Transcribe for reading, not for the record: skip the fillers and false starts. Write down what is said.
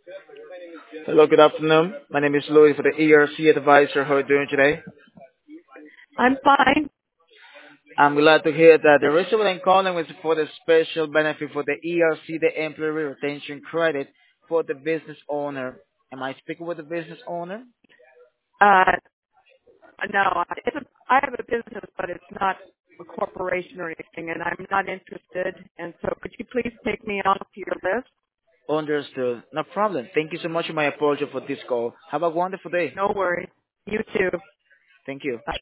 Hello, good afternoon. My name is Louis for the ERC advisor. How are you doing today? I'm fine. I'm glad to hear that. The reason why I'm calling is for the special benefit for the ERC, the employee retention credit for the business owner. Am I speaking with the business owner? Uh, no, I have a business, but it's not a corporation or anything, and I'm not interested. And so, could you please take me off your list? Understood. No problem. Thank you so much for my apology for this call. Have a wonderful day. No worries. You too. Thank you. Bye.